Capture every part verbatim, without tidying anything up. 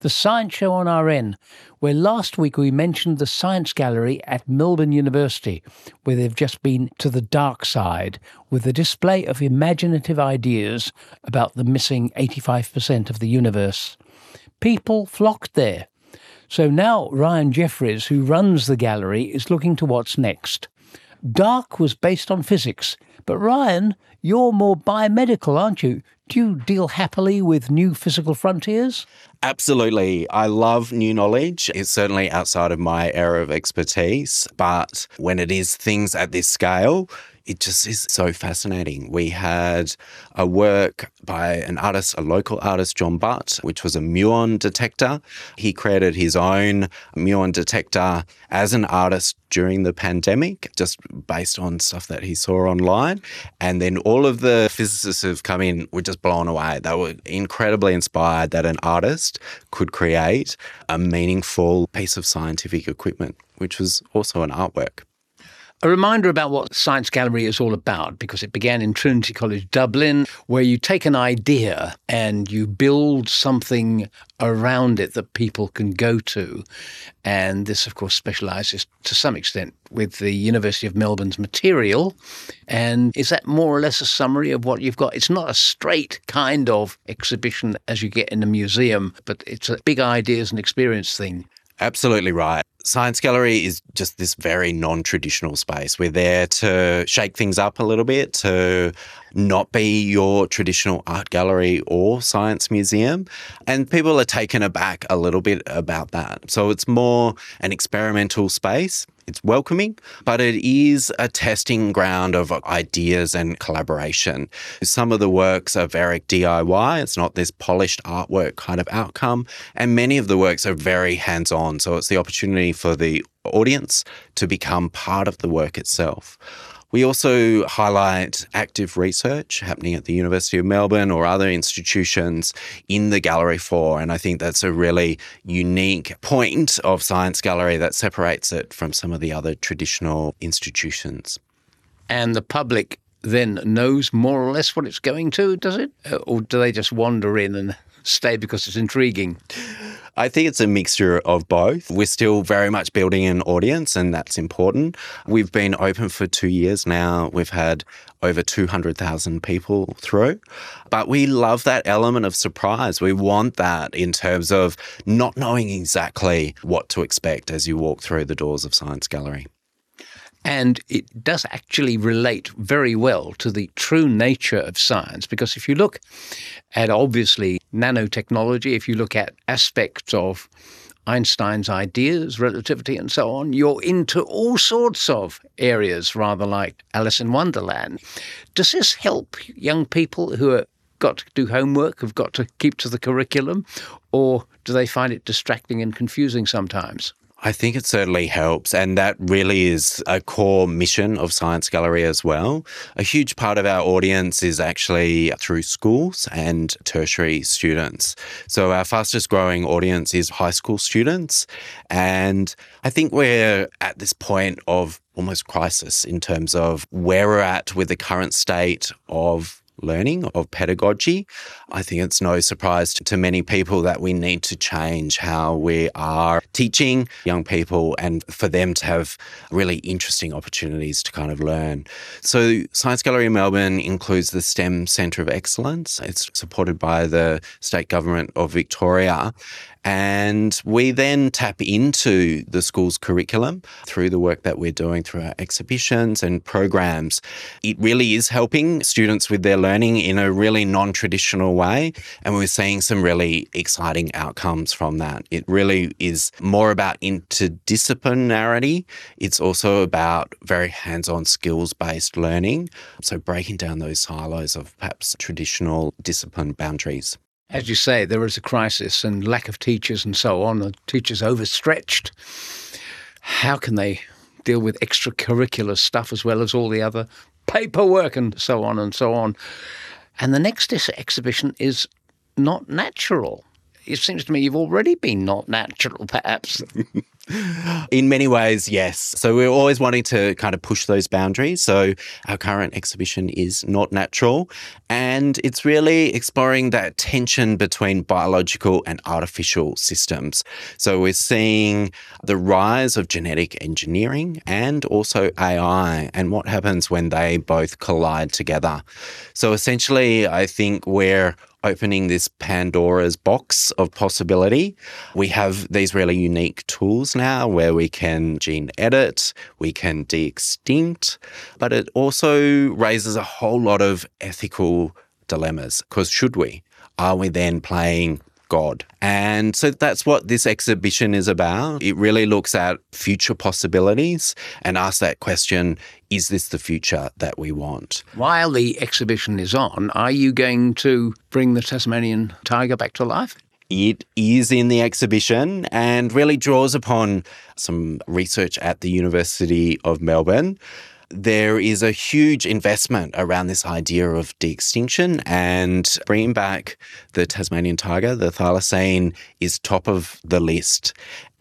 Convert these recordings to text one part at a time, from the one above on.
The Science Show on R N, where last week we mentioned the Science Gallery at Melbourne University, where they've just been to the dark side with a display of imaginative ideas about the missing eighty-five percent of the universe. People flocked there. So now Ryan Jeffries, who runs the gallery, is looking to what's next. Dark was based on physics, but Ryan, you're more biomedical, aren't you? Do you deal happily with new physical frontiers? Absolutely. I love new knowledge. It's certainly outside of my area of expertise, but when it is things at this scale, it just is so fascinating. We had a work by an artist, a local artist, John Butt, which was a muon detector. He created his own muon detector as an artist during the pandemic, just based on stuff that he saw online. And then all of the physicists who've come in were just blown away. They were incredibly inspired that an artist could create a meaningful piece of scientific equipment, which was also an artwork. A reminder about what Science Gallery is all about, because it began in Trinity College Dublin, where you take an idea and you build something around it that people can go to. And this, of course, specialises to some extent with the University of Melbourne's material. And is that more or less a summary of what you've got? It's not a straight kind of exhibition as you get in a museum, but it's a big ideas and experience thing. Absolutely right. Science Gallery is just this very non-traditional space. We're there to shake things up a little bit, to not be your traditional art gallery or science museum. And people are taken aback a little bit about that. So it's more an experimental space. It's welcoming, but it is a testing ground of ideas and collaboration. Some of the works are very D I Y. It's not this polished artwork kind of outcome. And many of the works are very hands-on. So it's the opportunity for the audience to become part of the work itself. We also highlight active research happening at the University of Melbourne or other institutions in the gallery floor. And I think that's a really unique point of Science Gallery that separates it from some of the other traditional institutions. And the public then knows more or less what it's going to, does it? Or do they just wander in and stay because it's intriguing? I think it's a mixture of both. We're still very much building an audience, and that's important. We've been open for two years now. We've had over two hundred thousand people through. But we love that element of surprise. We want that in terms of not knowing exactly what to expect as you walk through the doors of Science Gallery. And it does actually relate very well to the true nature of science, because if you look at, obviously, nanotechnology, if you look at aspects of Einstein's ideas, relativity and so on, you're into all sorts of areas, rather like Alice in Wonderland. Does this help young people who have got to do homework, who've got to keep to the curriculum, or do they find it distracting and confusing sometimes? I think it certainly helps, and that really is a core mission of Science Gallery as well. A huge part of our audience is actually through schools and tertiary students. So our fastest growing audience is high school students, and I think we're at this point of almost crisis in terms of where we're at with the current state of learning, of pedagogy. I think it's no surprise to many people that we need to change how we are teaching young people and for them to have really interesting opportunities to kind of learn. So Science Gallery Melbourne includes the STEM Centre of Excellence. It's supported by the State Government of Victoria. And we then tap into the school's curriculum through the work that we're doing through our exhibitions and programs. It really is helping students with their learning in a really non-traditional way, and we're seeing some really exciting outcomes from that. It really is more about interdisciplinarity. It's also about very hands-on skills-based learning, so breaking down those silos of perhaps traditional discipline boundaries. As you say, there is a crisis and lack of teachers and so on. The teachers overstretched. How can they deal with extracurricular stuff as well as all the other paperwork and so on and so on? And the next exhibition is not natural. It seems to me you've already been not natural, perhaps. In many ways, yes. So we're always wanting to kind of push those boundaries. So our current exhibition is Not Natural, and it's really exploring that tension between biological and artificial systems. So we're seeing the rise of genetic engineering and also A I and what happens when they both collide together. So essentially, I think we're opening this Pandora's box of possibility. We have these really unique tools now where we can gene edit, we can de-extinct, but it also raises a whole lot of ethical dilemmas. Because should we? Are we then playing God? And so that's what this exhibition is about. It really looks at future possibilities and asks that question, is this the future that we want? While the exhibition is on, are you going to bring the Tasmanian tiger back to life? It is in the exhibition and really draws upon some research at the University of Melbourne. There is a huge investment around this idea of de-extinction, and bringing back the Tasmanian tiger, the thylacine, is top of the list.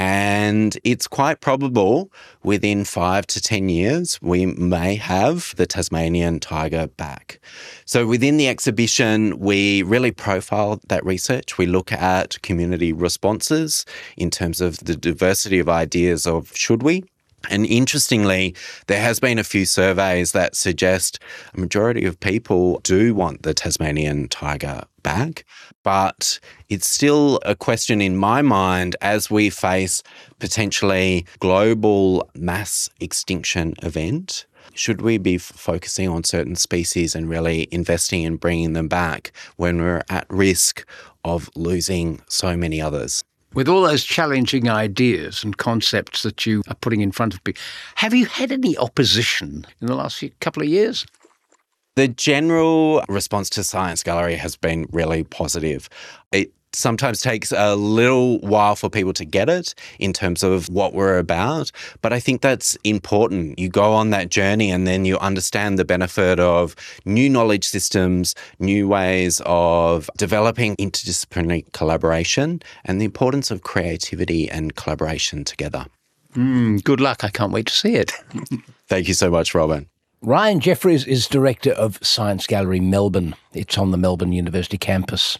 And it's quite probable within five to ten years we may have the Tasmanian tiger back. So within the exhibition, we really profile that research. We look at community responses in terms of the diversity of ideas of should we? And interestingly, there has been a few surveys that suggest a majority of people do want the Tasmanian tiger back, but it's still a question in my mind as we face potentially global mass extinction event. Should we be f- focusing on certain species and really investing in bringing them back when we're at risk of losing so many others? With all those challenging ideas and concepts that you are putting in front of people, have you had any opposition in the last few, couple of years? The general response to Science Gallery has been really positive. It sometimes takes a little while for people to get it in terms of what we're about, but I think that's important. You go on that journey and then you understand the benefit of new knowledge systems, new ways of developing interdisciplinary collaboration, and the importance of creativity and collaboration together. Mm, good luck. I can't wait to see it. Thank you so much, Robin. Ryan Jeffries is Director of Science Gallery Melbourne. It's on the Melbourne University campus.